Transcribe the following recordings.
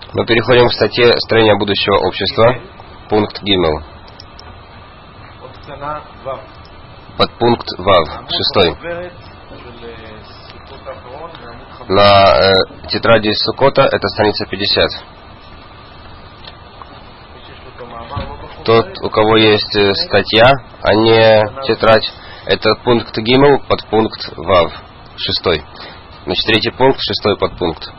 Мы переходим к статье «Строение будущего общества», пункт Гимел. Подпункт Вав, 6. На тетради Сукота это страница 50. Тот, у кого есть статья, а не тетрадь, это пункт Гимел, подпункт Вав, 6. Значит, третий пункт, 6 подпункт.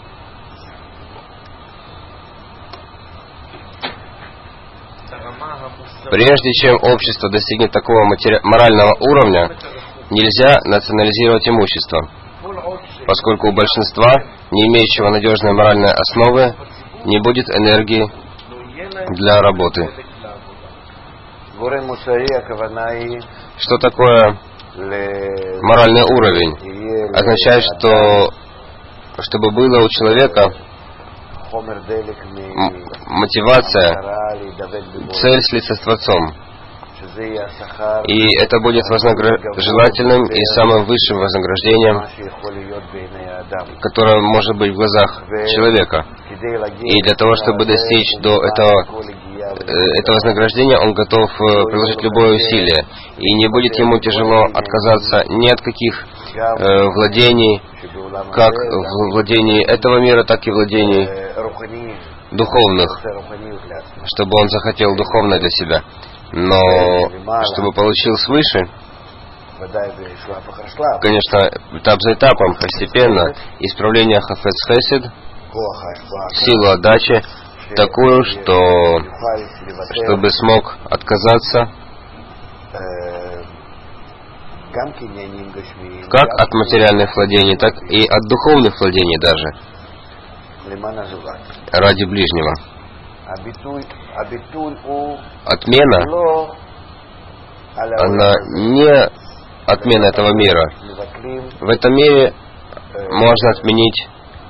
Прежде чем общество достигнет такого морального уровня, нельзя национализировать имущество, поскольку у большинства, не имеющего надежной моральной основы, не будет энергии для работы. Что такое моральный уровень? Означает, что чтобы было у человека мотивация, цель слиться с Творцом. И это будет желательным и самым высшим вознаграждением, которое может быть в глазах человека. И для того, чтобы достичь до этого вознаграждения, он готов приложить любое усилие. И не будет ему тяжело отказаться ни от каких владений, как в владении этого мира, так и владений духовных, чтобы он захотел духовное для себя. Но чтобы получил свыше, конечно, этап за этапом, постепенно, исправление хафец хесед, силу отдачи, такую, чтобы смог отказаться как от материальных владений, так и от духовных владений даже, ради ближнего. Отмена, она не отмена этого мира. В этом мире можно отменить,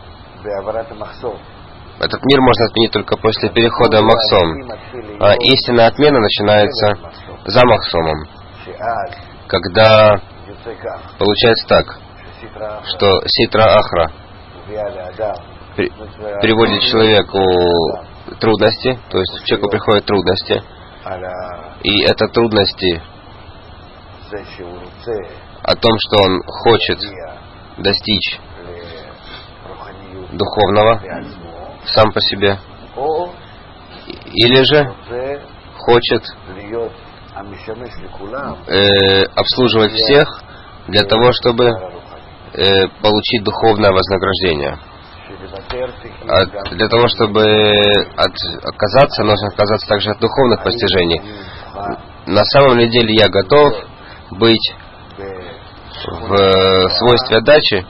этот мир можно отменить только после перехода в Махсом. А истинная отмена начинается за Махсомом, когда получается так, что Ситра Ахра приводит человеку трудности, то есть человеку приходят трудности, и это трудности о том, что он хочет достичь духовного сам по себе, или же хочет обслуживать всех для того, чтобы получить духовное вознаграждение. Для того, чтобы отказаться, нужно отказаться также от духовных постижений. На самом деле я готов быть в свойстве отдачи,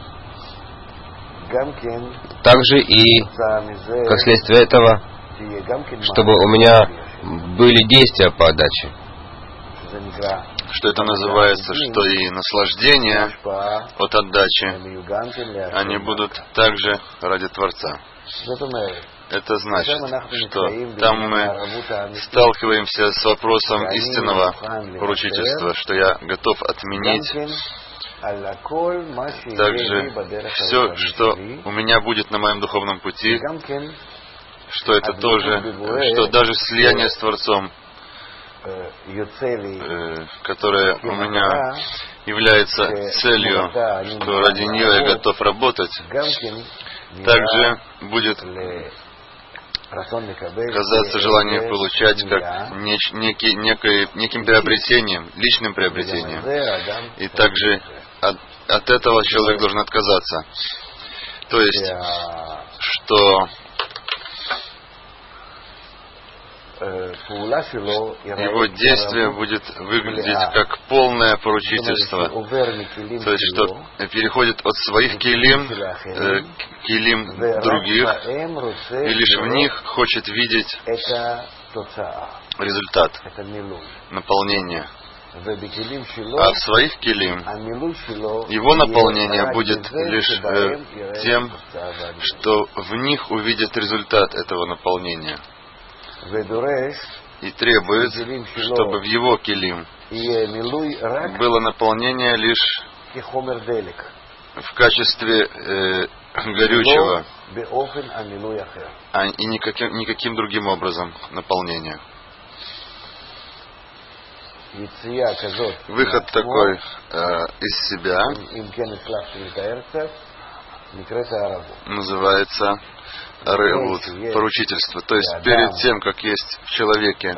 также и, как следствие этого, чтобы у меня были действия по отдаче. Что это называется, что и наслаждения от отдачи, они будут также ради Творца. Это значит, что там мы сталкиваемся с вопросом истинного поручительства, что я готов отменить также все, что у меня будет на моем духовном пути, что это тоже, что даже слияние с Творцом, которая у меня является целью, что ради нее я готов работать, также будет казаться желание получать как неким приобретением, личным приобретением. И также от этого человек должен отказаться. То есть, что его действие будет выглядеть как полное поручительство, то есть что переходит от своих килим к килим других, и лишь в них хочет видеть результат, наполнение. А в своих килим его наполнение будет лишь тем, что в них увидит результат этого наполнения. И требует, чтобы в его килим было наполнение лишь в качестве горючего, и никаким другим образом наполнения. Выход такой из себя называется ревут, поручительство. То есть перед тем, как есть в человеке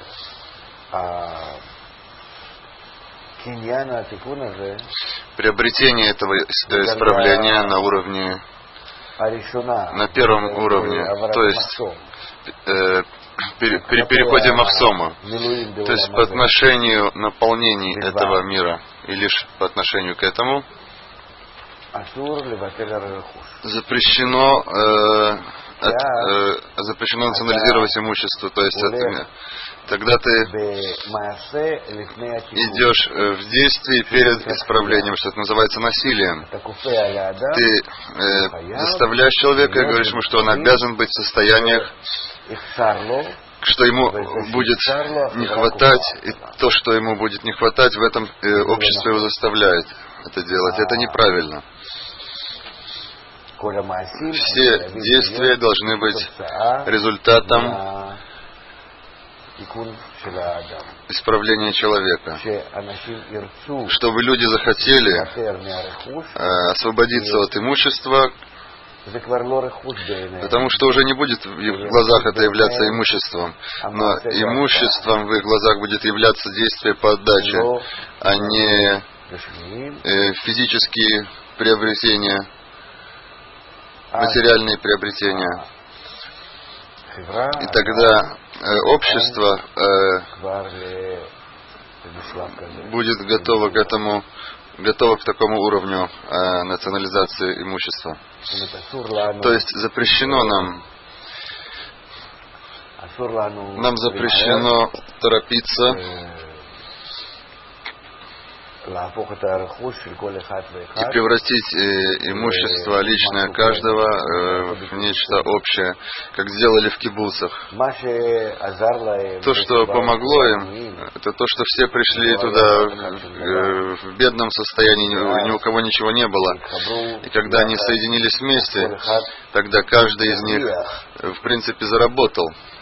приобретение этого исправления на уровне, на первом уровне, то есть при переходе махсома, то есть по отношению наполнений этого мира, и лишь по отношению к этому запрещено национализировать имущество, то есть тогда ты идешь в действии перед исправлением, что это называется насилием. Ты заставляешь человека и говоришь ему, что он обязан быть в состояниях, что ему будет не хватать, и то, что ему будет не хватать, в этом общество его заставляет это делать. Это неправильно. Все действия должны быть результатом исправления человека. Чтобы люди захотели освободиться от имущества, потому что уже не будет в их глазах это являться имуществом, но имуществом в их глазах будет являться действие по отдаче, а не физические приобретения, материальные приобретения. И тогда общество будет готово к такому уровню национализации имущества. То есть запрещено нам запрещено торопиться и превратить имущество личное каждого в нечто общее, как сделали в кибуцах. То, что помогло им, это то, что все пришли туда в бедном состоянии, ни у кого ничего не было. И когда они соединились вместе, тогда каждый из них, в принципе, заработал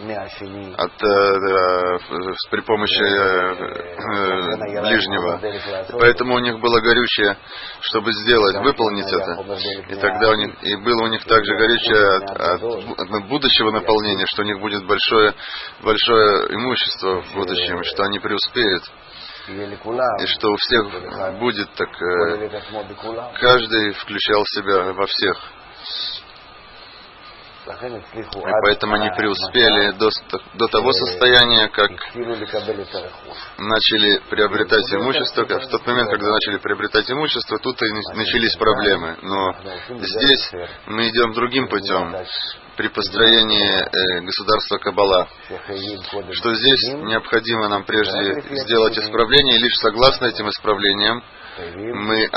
при помощи ближнего. Поэтому у них было горючее, чтобы выполнить это. И тогда было у них также горючее от будущего наполнения, что у них будет большое имущество в будущем, что они преуспеют. И что у всех будет так, каждый включал себя во всех. И поэтому они преуспели до того состояния, как начали приобретать имущество. В тот момент, когда начали приобретать имущество, тут и начались проблемы. Но здесь мы идем другим путем при построении государства Каббала, что здесь необходимо нам прежде сделать исправление, и лишь согласно этим исправлениям мы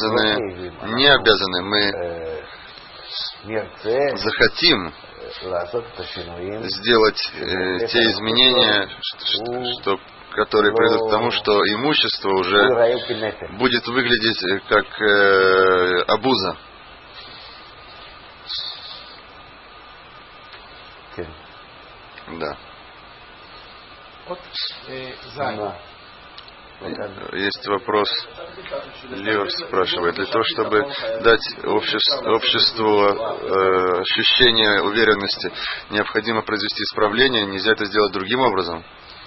захотим сделать те изменения, которые придут к тому, что имущество уже будет выглядеть как обуза. Да. Есть вопрос. Лео спрашивает, для того, чтобы дать обществу ощущение уверенности, необходимо произвести исправление, нельзя это сделать другим образом?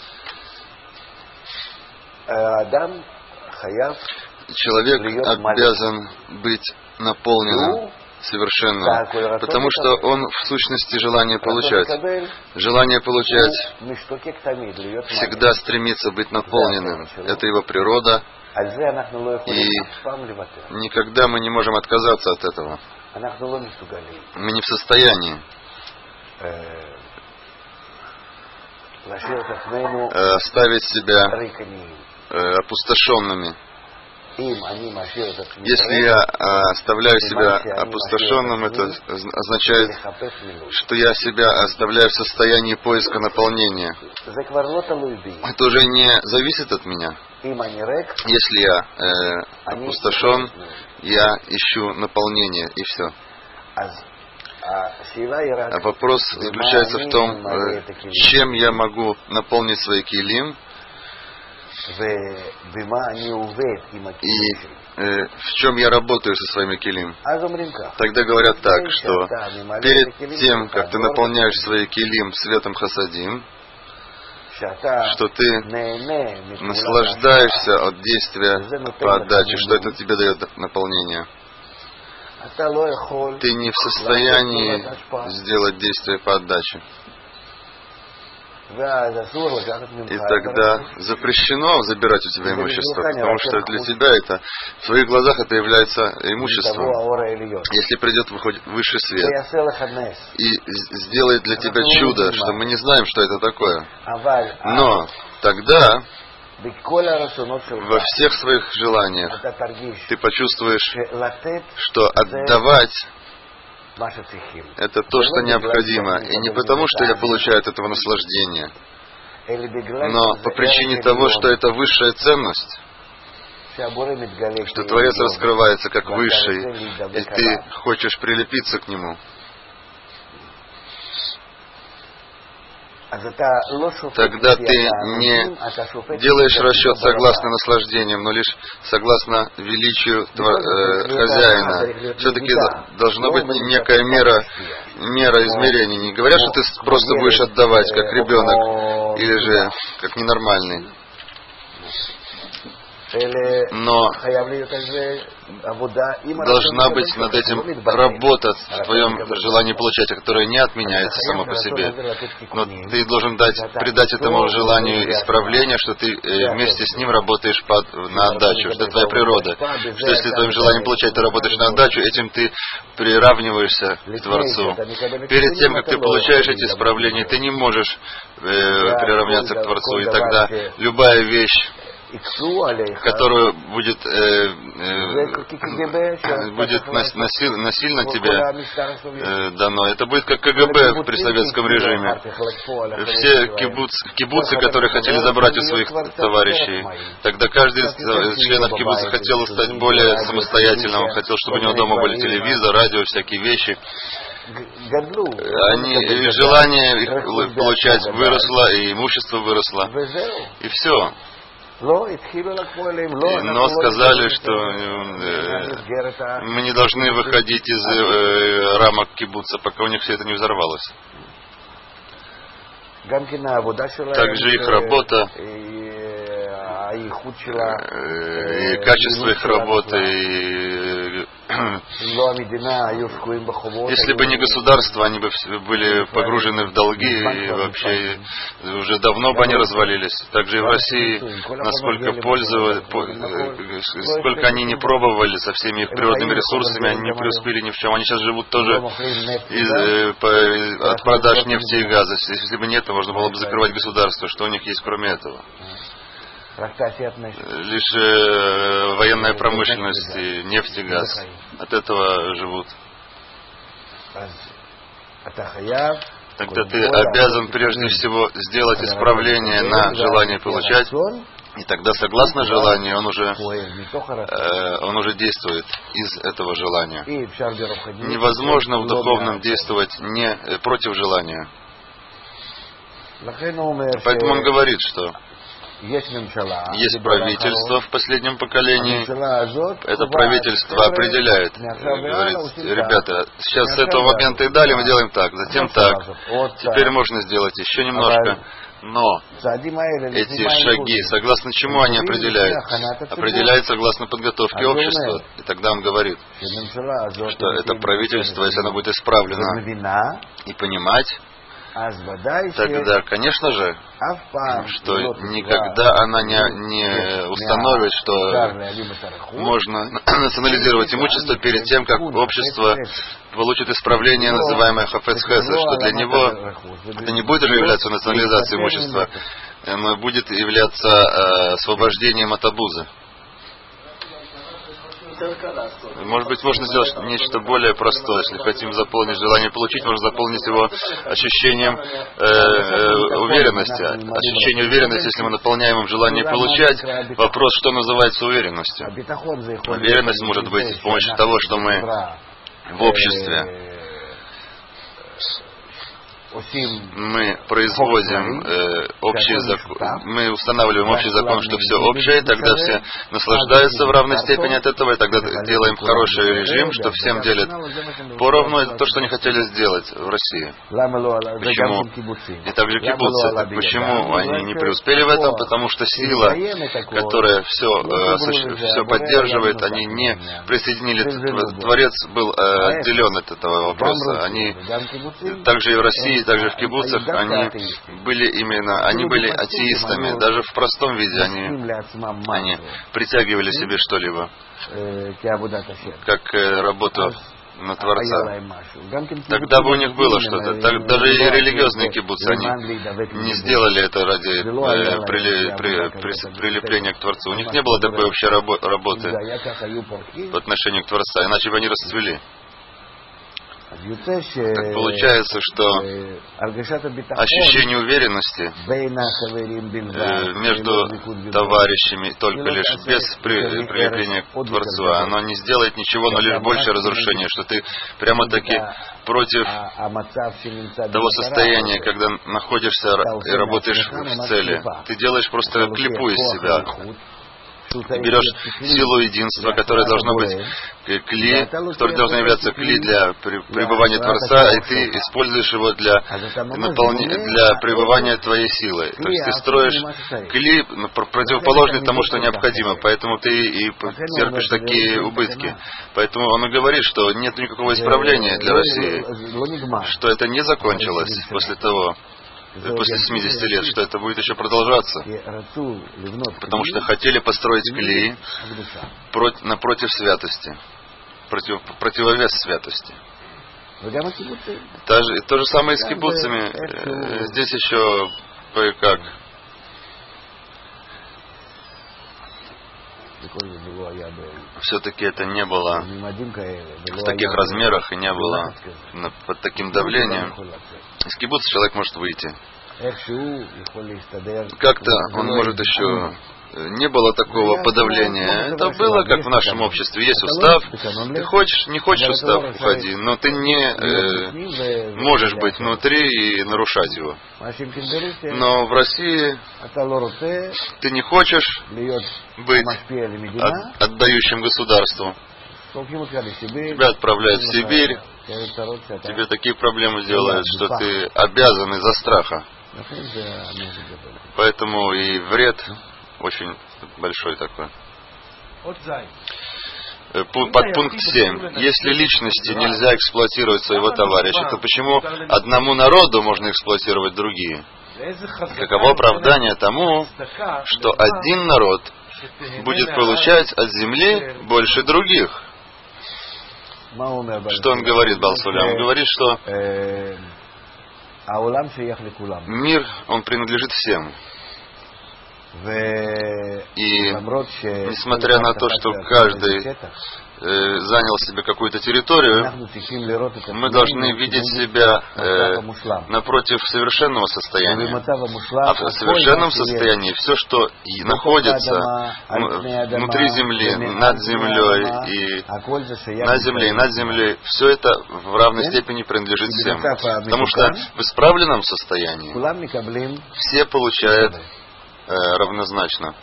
Человек обязан быть наполненным совершенно, потому что он в сущности желание получать. Желание получать всегда стремится быть наполненным. Это его природа, и никогда мы не можем отказаться от этого. Мы не в состоянии оставить себя опустошенными. Если я оставляю себя опустошенным, это означает, что я себя оставляю в состоянии поиска наполнения. Это уже не зависит от меня. Если я опустошен, я ищу наполнение, и все. А вопрос заключается в том, чем я могу наполнить свои килим, и в чем я работаю со своими килим. Тогда говорят так, что перед тем, как ты наполняешь свои килим светом хасадим, что ты наслаждаешься от действия по отдаче, что это тебе дает наполнение. Ты не в состоянии сделать действие по отдаче. И тогда запрещено забирать у тебя имущество, потому что для тебя это, в твоих глазах это является имуществом. Если придет высший свет и сделает для тебя чудо, что мы не знаем, что это такое, но тогда во всех своих желаниях ты почувствуешь, что отдавать это то, что необходимо. И не потому, что я получаю от этого наслаждение, но по причине того, что это высшая ценность, что Творец раскрывается как высший, и ты хочешь прилепиться к Нему. Тогда ты не делаешь расчет согласно наслаждениям, но лишь согласно величию хозяина. Все-таки должна быть некая мера измерений. Не говорят, что ты просто будешь отдавать, как ребенок, или же как ненормальный. Но должна быть над этим работа в твоем желании получать, которая не отменяется само по себе. Но ты должен придать этому желанию исправления, что ты вместе с ним работаешь на отдачу, что это твоя природа. Что если твоим желанием получать ты работаешь на отдачу, этим ты приравниваешься к Творцу. Перед тем, как ты получаешь эти исправления, ты не можешь приравняться к Творцу, и тогда любая вещь, которую будет насильно тебе дано. Это будет как КГБ при советском режиме. Все кибуцы, которые хотели забрать у своих товарищей, тогда каждый из членов кибуца хотел стать более самостоятельным, хотел, чтобы у него дома были телевизор, радио, всякие вещи. Желание их получать выросло, и имущество выросло. И все. Но сказали, что мы не должны выходить из рамок кибуца, пока у них все это не взорвалось. Также их работа, и качество их работы, если бы не государство, они бы были погружены в долги, и вообще уже давно бы они развалились. Также и в России, сколько они не пробовали со всеми их природными ресурсами, они не преуспели ни в чем. Они сейчас живут тоже от продаж нефти и газа. Если бы нет, то можно было бы закрывать государство. Что у них есть кроме этого? Лишь военная промышленность, и нефть и газ. От этого живут. Тогда ты обязан прежде всего сделать исправление на желание получать, и тогда согласно желанию он уже действует из этого желания. Невозможно в духовном действовать не против желания. Поэтому он говорит, что есть правительство в последнем поколении. Это правительство определяет, говорит, ребята, сейчас с этого момента и далее мы делаем так, затем так. Теперь можно сделать еще немножко. Но эти шаги, согласно чему они определяют? Определяют согласно подготовке общества. И тогда он говорит, что это правительство, если оно будет исправлено и понимать, тогда, конечно же, что никогда она не установит, что можно национализировать имущество перед тем, как общество получит исправление, называемое хафец хесед, что для него это не будет уже являться национализацией имущества, но будет являться освобождением от абуза. Может быть, можно сделать нечто более простое. Если хотим заполнить желание получить, можно заполнить его ощущением уверенности. Ощущение уверенности, если мы наполняем им желание получать, вопрос, что называется уверенностью. Уверенность может быть с помощью того, что мы в обществе мы производим общий закон, мы устанавливаем общий закон, что все общее, тогда все наслаждаются в равной степени от этого, и тогда делаем хороший режим, что всем делят поровну. Это то, что они хотели сделать в России. Почему? И также кибуцы. Почему они не преуспели в этом? Потому что сила, которая все поддерживает, они не присоединили. Творец был отделен от этого вопроса. Они также и в России, также в кибуцах, они были атеистами. Даже в простом виде они притягивали себе что-либо, как работу на Творца. Тогда бы у них было что-то. Даже и религиозные кибуцы, они не сделали это ради прилепления к Творцу. У них не было такой общей работы по отношению к Творцу, иначе бы они расцвели. Так получается, что ощущение уверенности между товарищами только лишь без прилепления к Творцу, оно не сделает ничего, но лишь больше разрушения, что ты прямо-таки против того состояния, когда находишься и работаешь в цели. Ты делаешь просто клипу из себя. Ты берешь силу единства, которая должна быть кли, которая должна являться кли для пребывания Творца, и ты используешь его для пребывания твоей силы. То есть ты строишь кли, противоположный тому, что необходимо, поэтому ты и терпишь такие убытки. Поэтому он и говорит, что нет никакого исправления для России, что это не закончилось после 70 лет, что это будет еще продолжаться. Потому что хотели построить клей напротив святости, противовес святости. То же самое и с кибуцами. Здесь еще кое-как. Все-таки это не было в таких размерах и не было под таким давлением. Из кибуца человек может выйти. Как-то он может еще... Не было такого подавления. Это было как в нашем обществе. Есть устав. Ты хочешь, не хочешь устав, уходи. Но ты не можешь быть внутри и нарушать его. Но в России ты не хочешь быть отдающим государству. Тебя отправляют в Сибирь. Тебе такие проблемы делают, что ты обязан из-за страха. Поэтому и вред очень большой такой. Подпункт 7. Если личности нельзя эксплуатировать своего товарища, то почему одному народу можно эксплуатировать другие? Каково оправдание тому, что один народ будет получать от земли больше других? Что он говорит, Бал-Сулям? Он говорит, что мир, он принадлежит всем. И несмотря на то, что каждый занял себе какую-то территорию, мы должны видеть себя напротив совершенного состояния. А в совершенном состоянии все, что находится внутри земли, над землей и на земле, и над землей, все это в равной степени принадлежит всем. Потому что в исправленном состоянии все получают равнозначно.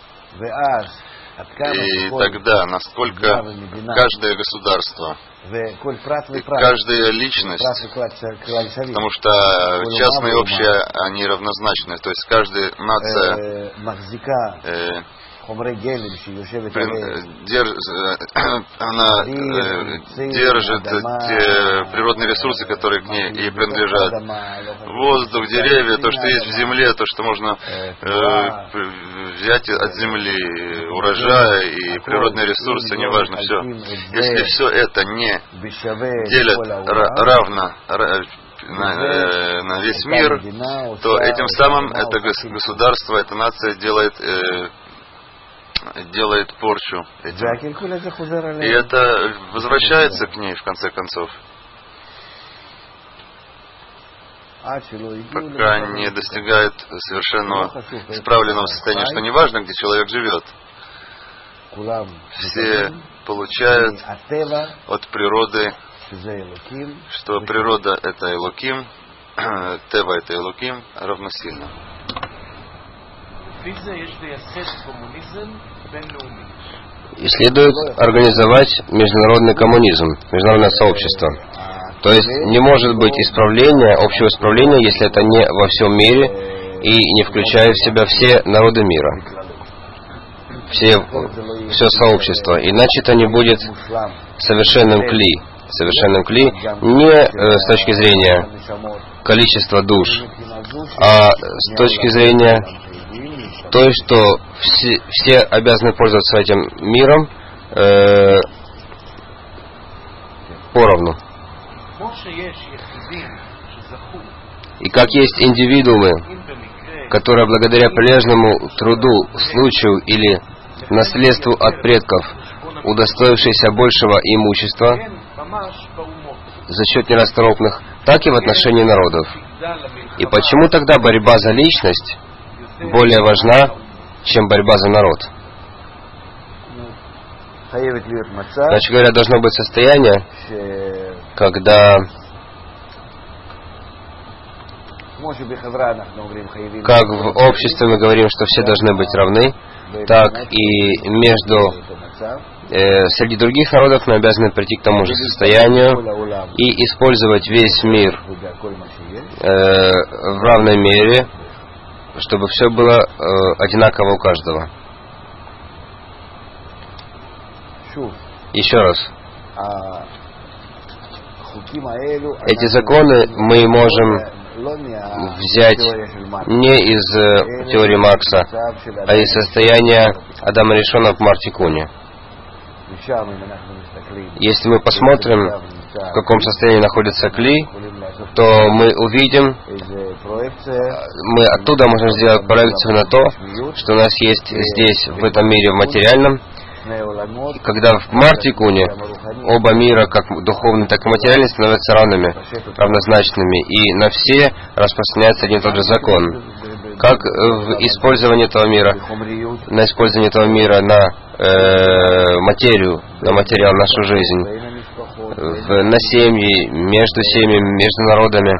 И тогда, насколько каждое государство, каждая личность, потому что частное и общее, они равнозначны, то есть каждая нация она держит те природные ресурсы, которые к ней ей принадлежат. Воздух, деревья, то, что есть в земле, то, что можно взять от земли, урожай и природные ресурсы, неважно, все. Если все это не делят равно на весь мир, то этим самым это государство, эта нация делает делает порчу этим. И это возвращается к ней в конце концов, пока не достигает совершенного исправленного состояния, что неважно, где человек живет. Все получают от природы, что природа — это Элоким, Тева — это Элоким, равносильно. И следует организовать международный коммунизм, международное сообщество. То есть не может быть исправления, общего исправления, если это не во всем мире и не включает в себя все народы мира, все сообщество. Иначе это не будет совершенным кли. Совершенным кли не с точки зрения количества душ, а с точки зрения той, что все обязаны пользоваться этим миром поровну. И как есть индивидуумы, которые благодаря прилежному труду, случаю или наследству от предков, удостоившиеся большего имущества за счет нерасторопных, так и в отношении народов. И почему тогда борьба за личность более важна, чем борьба за народ? Значит говоря, должно быть состояние, когда, как в обществе мы говорим, что все должны быть равны, так и среди других народов мы обязаны прийти к тому же состоянию и использовать весь мир в равной мере, чтобы все было одинаково у каждого. Еще раз. Эти законы мы можем взять не из теории Маркса, а из состояния Адама Ришона в Мартикуне. Если мы посмотрим, в каком состоянии находится Кли, то мы увидим, мы оттуда можем сделать проекцию на то, что у нас есть здесь, в этом мире, в материальном. Когда в Мартикуне оба мира, как духовный, так и материальный, становятся равнозначными, и на все распространяется один и тот же закон. Как в использовании этого мира, на использование этого мира на материю, на материал, нашу жизнь, на семьи, между семьями, между народами,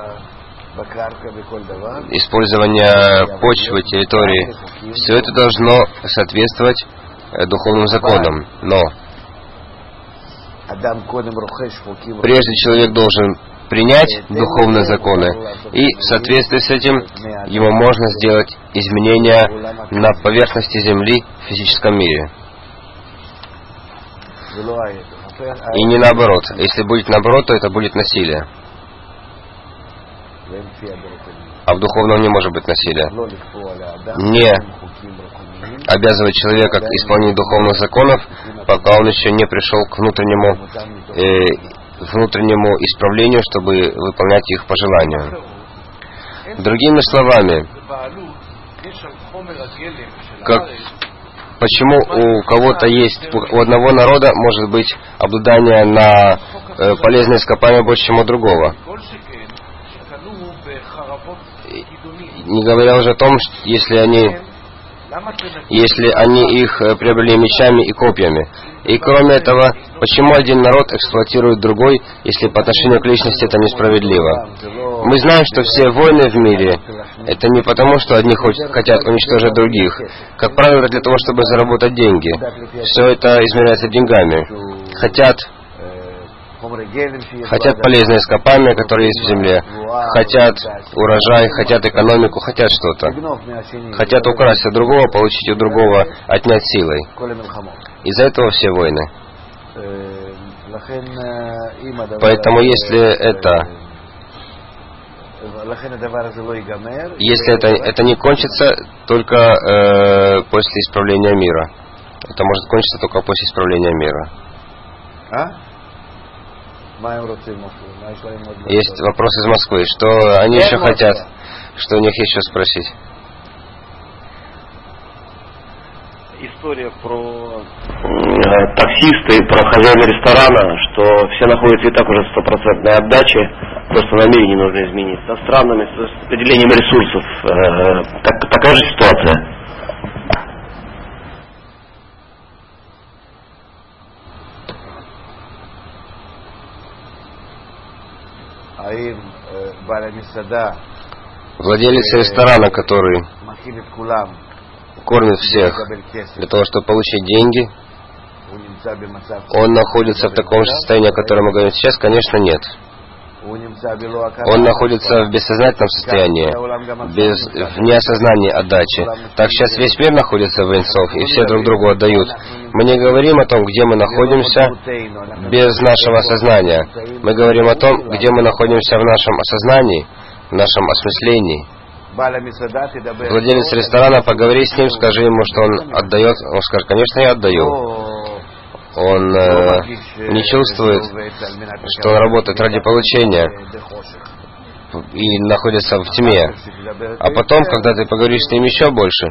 использование почвы, территории, все это должно соответствовать духовным законам. Но прежде человек должен принять духовные законы, и в соответствии с этим ему можно сделать изменения на поверхности Земли в физическом мире. И не наоборот. Если будет наоборот, то это будет насилие. А в духовном не может быть насилия. Не обязывать человека к исполнению духовных законов, пока он еще не пришел к внутреннему исправлению, чтобы выполнять их по желанию. Другими словами, почему у кого-то есть, у одного народа может быть обладание на полезные ископаемые больше, чем у другого? Не говоря уже о том, что если они их приобрели мечами и копьями. И кроме этого, почему один народ эксплуатирует другой, если по отношению к личности это несправедливо? Мы знаем, что все войны в мире, это не потому, что одни хотят уничтожить других. Как правило, это для того, чтобы заработать деньги. Все это измеряется деньгами. Хотят полезные ископаемые, которые есть в земле. Хотят урожай, хотят экономику, хотят что-то. Хотят украсть от другого, получить у другого, отнять силой. Из-за этого все войны. Поэтому если это не кончится только после исправления мира. Это может кончиться только после исправления мира. Есть вопрос из Москвы. Что они еще хотят? Что у них еще спросить? история про таксисты, про хозяина ресторана, что все находятся и так уже в 100% отдаче, просто намерение нужно изменить. Со странами, с определением ресурсов. Такая же ситуация. Владелец ресторана, который кормит всех для того, чтобы получить деньги, он находится в таком же состоянии, о котором мы говорим сейчас? Конечно, нет. Он находится в бессознательном состоянии, в неосознании отдачи. Так сейчас весь мир находится в Эйн-Соф, и все друг другу отдают. Мы не говорим о том, где мы находимся без нашего осознания. Мы говорим о том, где мы находимся в нашем осознании, в нашем осмыслении. Владелец ресторана, поговори с ним, скажи ему, что он отдает. Он скажет: конечно, я отдаю. Он не чувствует, что он работает ради получения и находится в тьме. А потом, когда ты поговоришь с ним еще больше,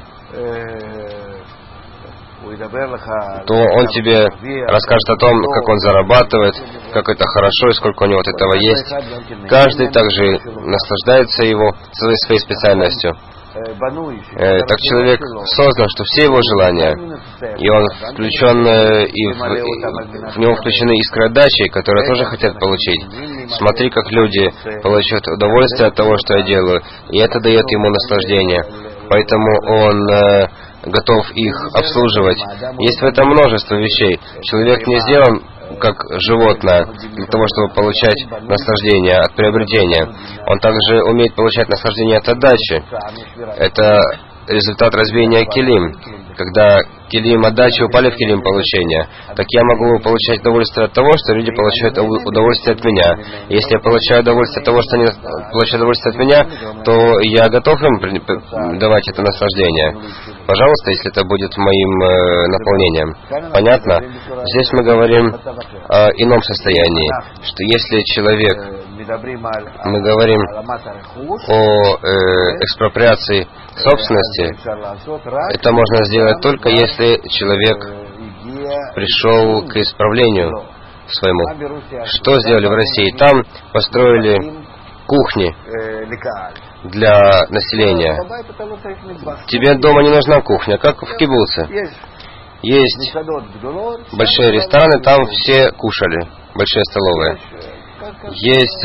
то он тебе расскажет о том, как он зарабатывает, как это хорошо и сколько у него от этого есть. Каждый также наслаждается его своей специальностью. Так человек создан, что все его желания, и он включен, и в него включены искры отдачи, которые тоже хотят получить. Смотри, как люди получают удовольствие от того, что я делаю, и это дает ему наслаждение. Поэтому он готов их обслуживать. Есть в этом множество вещей. Человек не сделан как животное для того, чтобы получать наслаждение от приобретения. Он также умеет получать наслаждение от отдачи. Это результат разбиения килим. Когда килим отдачи упали в килим получения, так я могу получать удовольствие от того, что люди получают удовольствие от меня. Если я получаю удовольствие от того, что они получают удовольствие от меня, то я готов им давать это наслаждение. Пожалуйста, если это будет моим наполнением. Понятно? Здесь мы говорим о ином состоянии, что если человек, мы говорим о экспроприации собственности, это можно сделать только если человек пришел к исправлению своему. Что сделали в России? Там построили кухни для населения. Тебе дома не нужна кухня, как в кибуце. Есть большие рестораны, там все кушали, большие столовые. Есть...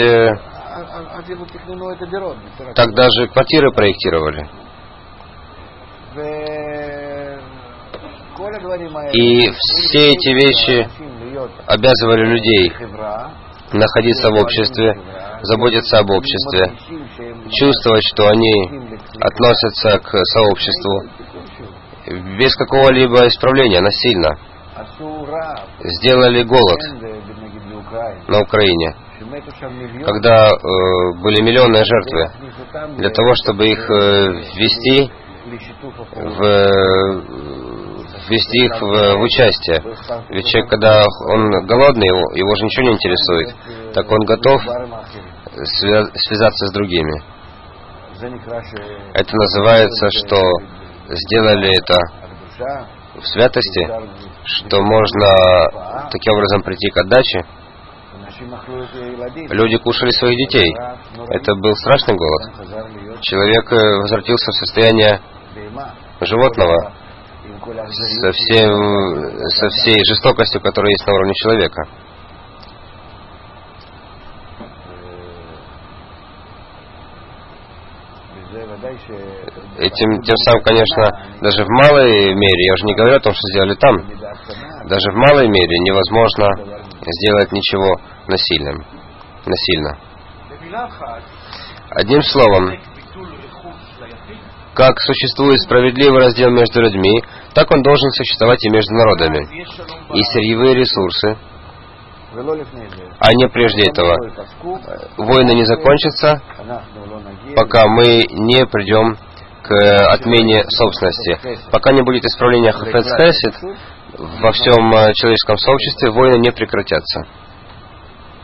так даже квартиры проектировали. И все эти вещи обязывали людей находиться в обществе, заботиться об обществе, чувствовать, что они относятся к сообществу, без какого-либо исправления, насильно. Сделали голод на Украине, когда были миллионные жертвы, для того, чтобы их ввести их в участие. Ведь человек, когда он голодный, его же ничего не интересует, так он готов связаться с другими. Это называется, что сделали это в святости, что можно таким образом прийти к отдаче. Люди кушали своих детей. Это был страшный голод. Человек возвратился в состояние животного со всей жестокостью, которая есть на уровне человека. Тем самым, конечно, даже в малой мере, я уже не говорю о том, что сделали там, даже в малой мере невозможно сделать ничего насильно. Одним словом, как существует справедливый раздел между людьми, так он должен существовать и между народами. И сырьевые ресурсы, а не прежде этого. Войны не закончатся, пока мы не придем к отмене собственности. Пока не будет исправления хафец хесед, во всем человеческом сообществе войны не прекратятся.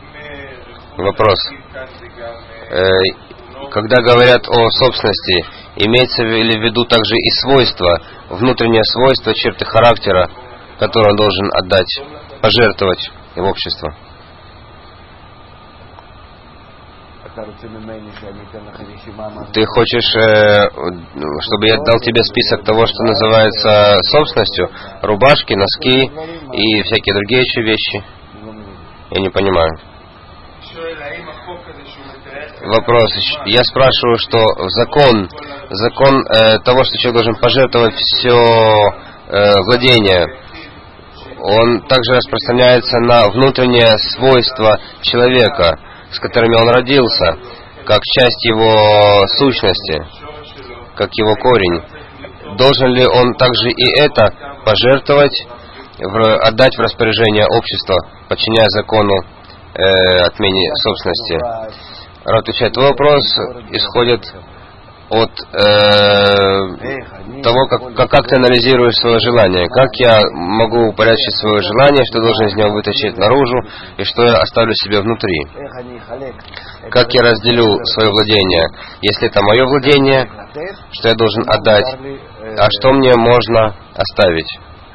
Вопрос. Когда говорят о собственности Имеется ли в виду также и свойства, внутреннее свойство, черты характера, которые он должен отдать, пожертвовать в общество? Ты хочешь, чтобы я дал тебе список того, что называется собственностью? Рубашки, носки и всякие другие еще вещи? Я не понимаю. Вопрос. Я спрашиваю, что закон того, что человек должен пожертвовать все владение, он также распространяется на внутреннее свойство человека, с которыми он родился, как часть его сущности, как его корень. Должен ли он также и это пожертвовать, отдать в распоряжение общества, подчиняя закону отмене собственности? Рав отвечает, твой вопрос исходит от того, как ты анализируешь свое желание. Как я могу упорядочить свое желание, что должен из него вытащить наружу, и что я оставлю себе внутри. Как я разделю свое владение, если это мое владение, что я должен отдать, а что мне можно оставить.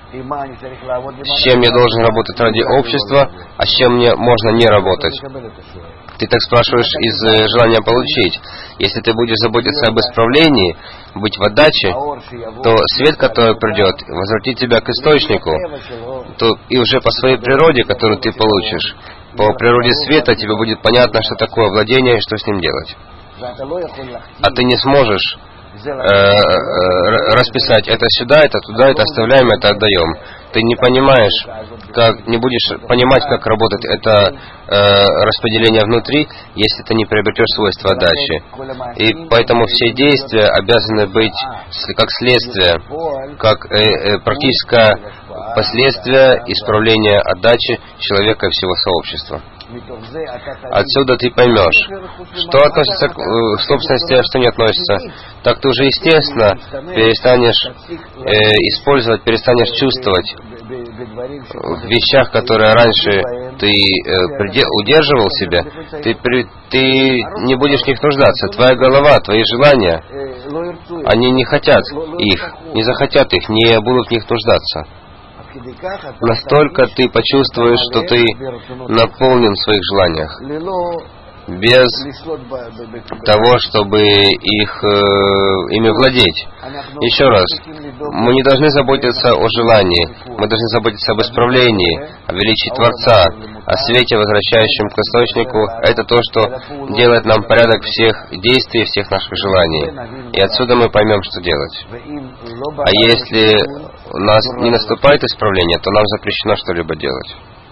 С чем я должен работать ради общества, а с чем мне можно не работать. Ты так спрашиваешь из желания получить. Если ты будешь заботиться об исправлении, быть в отдаче, то свет, который придет, возвратит тебя к источнику, то и уже по своей природе, которую ты получишь, по природе света тебе будет понятно, что такое владение и что с ним делать. А ты не сможешь расписать это сюда, это туда, это оставляем, это отдаем. Ты не понимаешь, не будешь понимать, как работает это распределение внутри, если ты не приобретешь свойства отдачи. И поэтому все действия обязаны быть как следствие, как практическое последствие исправления отдачи человека и всего сообщества. Отсюда ты поймешь, что относится к собственности, а что не относится. Так ты уже естественно перестанешь использовать, перестанешь чувствовать в вещах, которые раньше ты удерживал себя, ты не будешь в них нуждаться. Твоя голова, твои желания, они не хотят их, не захотят их, не будут в них нуждаться. Настолько ты почувствуешь, что ты наполнен в своих желаниях, без того, чтобы ими владеть. Еще раз, мы не должны заботиться о желании, мы должны заботиться об исправлении, о величии Творца, о свете, возвращающем к источнику. Это то, что делает нам порядок всех действий, всех наших желаний. И отсюда мы поймем, что делать. А если у нас не наступает исправление, то нам запрещено что-либо делать.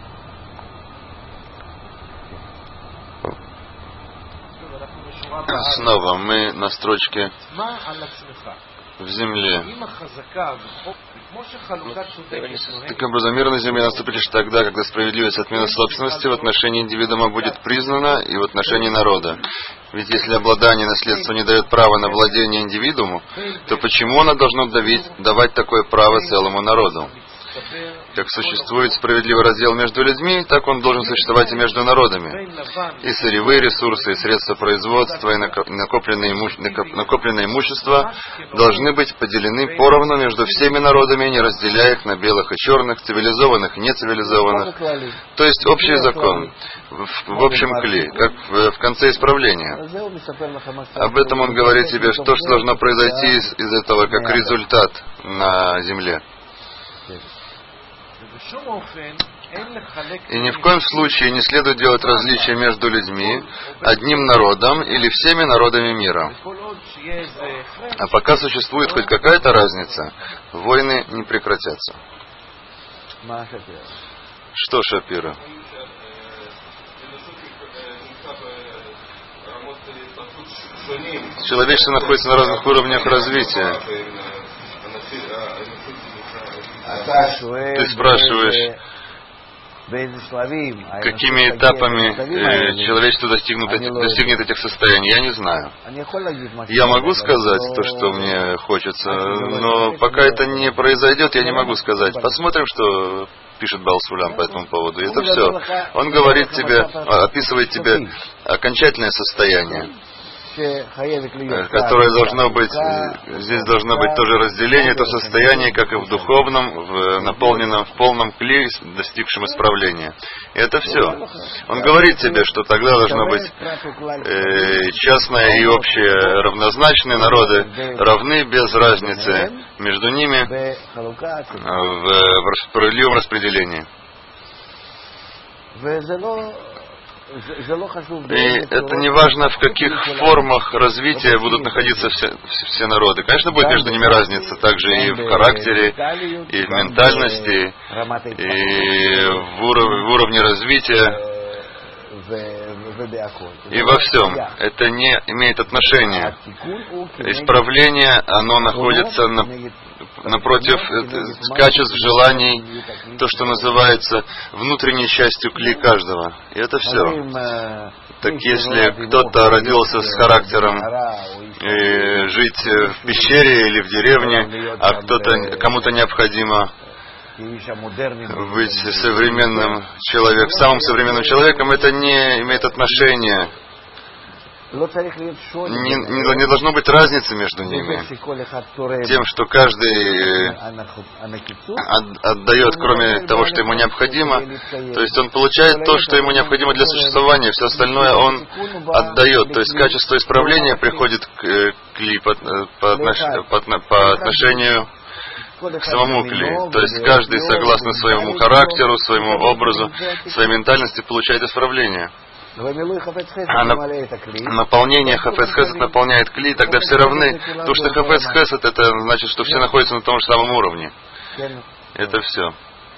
Снова мы на строчке в земле. Таким образом, мир на земле наступит лишь тогда, когда справедливость отмены собственности в отношении индивидуума будет признана и в отношении народа. Ведь если обладание наследства не дает права на владение индивидууму, то почему оно должно давать такое право целому народу? Как существует справедливый раздел между людьми, так он должен существовать и между народами. И сырьевые ресурсы, и средства производства, и накопленное имущество должны быть поделены поровну между всеми народами, не разделяя их на белых и черных, цивилизованных и нецивилизованных. То есть общий закон, в общем кли, как в конце исправления. Об этом он говорит тебе, что должно произойти из этого как результат на земле. И ни в коем случае не следует делать различия между людьми, одним народом или всеми народами мира. А пока существует хоть какая-то разница, войны не прекратятся. Что Шапира? Человечество находится на разных уровнях развития. Ты спрашиваешь, какими этапами человечество достигнет этих состояний? Я не знаю. Я могу сказать то, что мне хочется, но пока это не произойдет, я не могу сказать. Посмотрим, что пишет Баал Сулям по этому поводу. И это все. Он говорит тебе, описывает тебе окончательное состояние. которое должно быть, здесь должно быть тоже разделение, то состояние, как и в духовном, в наполненном, в полном кли, достигшем исправления. И это все. Он говорит тебе, что тогда должно быть частное и общее равнозначные, народы равны без разницы между ними в справедливом распределении. И это не важно, в каких формах развития будут находиться все народы. Конечно, будет между ними разница также и в характере, и в ментальности, и в уровне развития, и во всем. Это не имеет отношения. Исправление, оно находится напротив качеств, желаний, то, что называется внутренней частью кли каждого. И это все. Так если кто-то родился с характером жить в пещере или в деревне, а кому-то необходимо быть современным человеком, самым современным человеком, это не имеет отношения. Не должно быть разницы между ними. Тем, что каждый отдает, кроме того, что ему необходимо, то есть он получает то, что ему необходимо для существования, все остальное он отдает. То есть качество исправления приходит по отношению к самому кли. То есть каждый, согласно своему характеру, своему образу, своей ментальности, получает исправление. А наполнение хафец хесед наполняет кли, тогда все равны. То, что хафец хесед, это значит, что все находятся на том же самом уровне. Это все.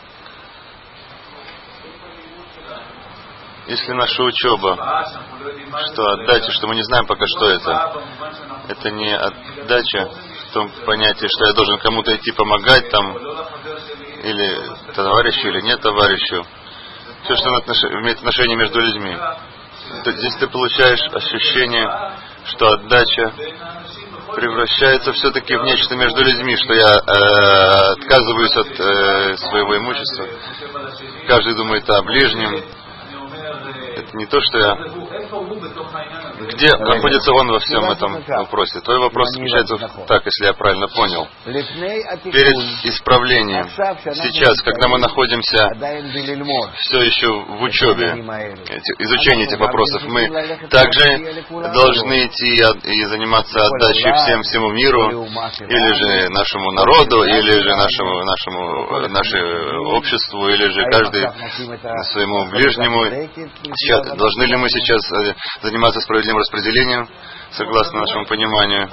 Если наша учеба, что отдача, что мы не знаем пока, что это не отдача в том понятии, что я должен кому-то идти помогать там, или товарищу, или нет товарищу. Все, что имеет отношение между людьми. Здесь ты получаешь ощущение, что отдача превращается все-таки в нечто между людьми, что я отказываюсь от своего имущества. Каждый думает о ближнем. Это не то, что я... Где находится он во всем этом вопросе? Твой вопрос заключается так, если я правильно понял. Перед исправлением, сейчас, когда мы находимся все еще в учебе, изучении этих вопросов, мы также должны идти и заниматься отдачей всему миру, или же нашему народу, или же нашему обществу, или же каждый своему ближнему. Должны ли мы сейчас заниматься справедливым распределением, согласно нашему пониманию?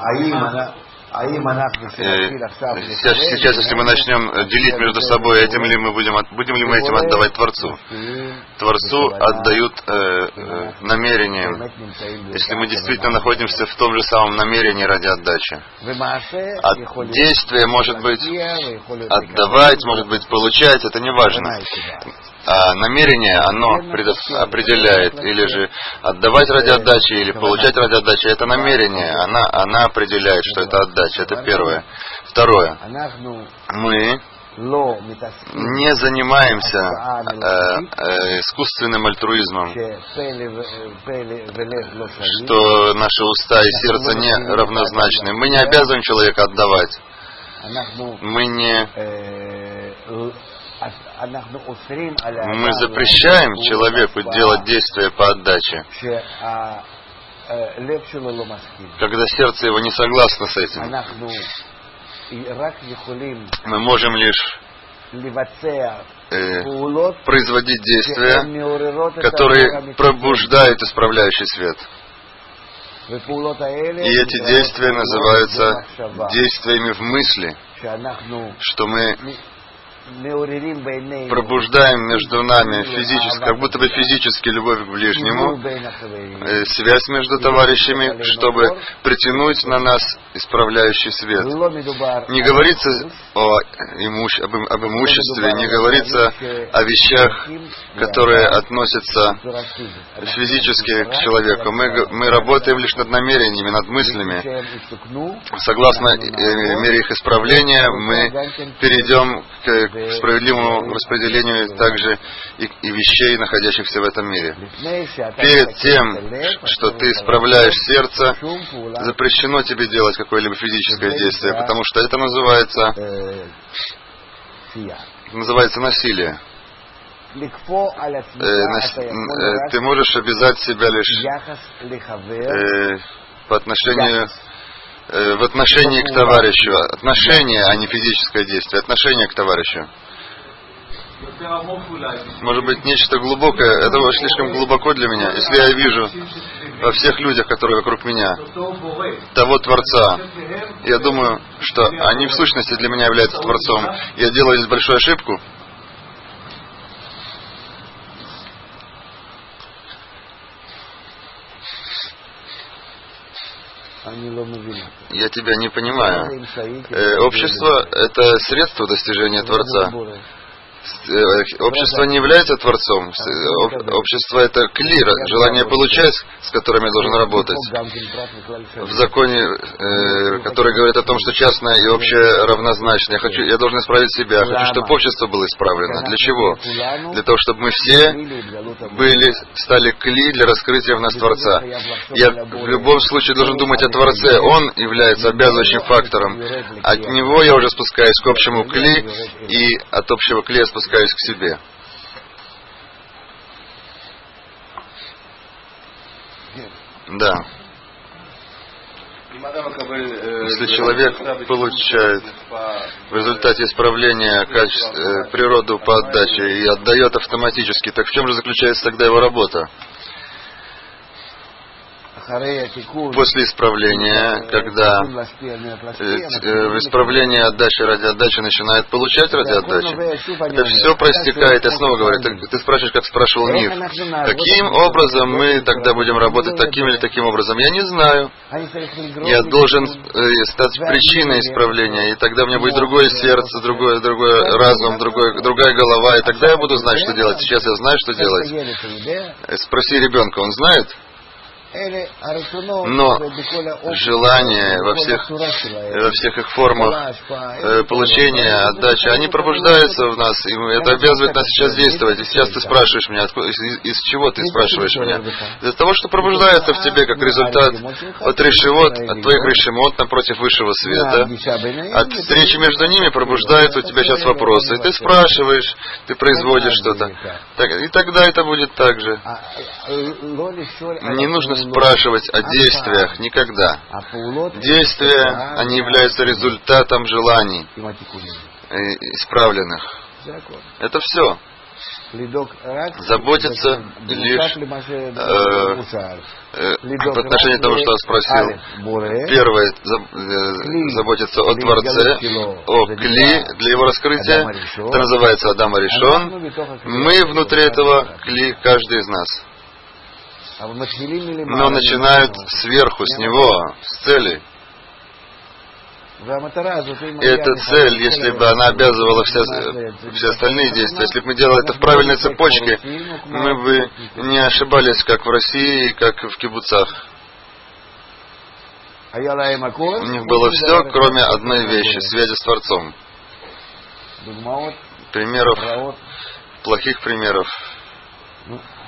Сейчас, если мы начнем делить между собой, будем ли мы этим отдавать Творцу? Творцу отдают намерением, если мы действительно находимся в том же самом намерении ради отдачи. Действие может быть отдавать, может быть получать, это не важно. А намерение, оно определяет, или же отдавать ради отдачи, или получать ради отдачи, это намерение, она определяет, что это отдача, это первое. Второе, мы не занимаемся искусственным альтруизмом, что наши уста и сердце не равнозначны. Мы не обязываем человека отдавать. Мы запрещаем человеку делать действия по отдаче, когда сердце его не согласно с этим. Мы можем лишь производить действия, которые пробуждают исправляющий свет. И эти действия называются действиями в мысли, что мы пробуждаем между нами как будто бы физически любовь к ближнему, связь между товарищами, чтобы притянуть на нас исправляющий свет. Не говорится об имуществе, не говорится о вещах, которые относятся физически к человеку. Мы работаем лишь над намерениями, над мыслями. Согласно мере их исправления, мы перейдем к к справедливому распределению также и вещей, находящихся в этом мире. Перед тем, что ты исправляешь сердце, запрещено тебе делать какое-либо физическое действие, потому что это называется насилие. Ты можешь обязать себя лишь в отношении к товарищу. Отношение, а не физическое действие. Отношение к товарищу. Может быть, нечто глубокое. Это слишком глубоко для меня. Если я вижу во всех людях, которые вокруг меня, того Творца, я думаю, что они в сущности для меня являются Творцом. Я делаю здесь большую ошибку. Я тебя не понимаю. Общество — это средство достижения Творца. Общество не является Творцом. Общество — это клир, желание получать, с которым я должен работать. В законе, который говорит о том, что частное и общее равнозначно. Я должен исправить себя. Я хочу, чтобы общество было исправлено. Для чего? Для того, чтобы мы все стали кли для раскрытия в нас Творца. Я в любом случае должен думать о Творце. Он является обязывающим фактором. От него я уже спускаюсь к общему кли, и от общего кли я спускаюсь к себе. Да. Если человек получает в результате исправления природу по отдаче и отдает автоматически, так в чем же заключается тогда его работа? После исправления, когда в исправлении отдачи ради отдачи начинает получать ради отдачи, это все проистекает. Я снова говорю, ты спрашиваешь, как спрашивал Миф, каким образом мы тогда будем работать таким или таким образом? Я не знаю. Я должен стать причиной исправления, и тогда у меня будет другое сердце, другой разум, другая голова, и тогда я буду знать, что делать. Сейчас я знаю, что делать. Спроси ребенка, он знает? Но желания во всех их формах получения, отдачи, они пробуждаются в нас, и это обязывает нас сейчас действовать. И сейчас ты спрашиваешь меня, из чего ты спрашиваешь меня? Из-за того, что пробуждается в тебе как результат от твоих решимот напротив высшего света. От встречи между ними пробуждаются у тебя сейчас вопросы. И ты спрашиваешь, ты производишь что-то. И тогда это будет так же. Не нужно спрашивать о действиях никогда. Действия, они являются результатом желаний исправленных. Это все. Заботиться лишь в отношении того, что я спросил. Первое, заботиться о Творце, о Кли для его раскрытия. Это называется Адам Аришон. Мы внутри этого Кли, каждый из нас. Но начинают сверху, с него, с цели. И эта цель, если бы она обязывала все остальные действия, если бы мы делали это в правильной цепочке, мы бы не ошибались, как в России, как в кибуцах. У них было все, кроме одной вещи — связи с Творцом. Примеров, плохих примеров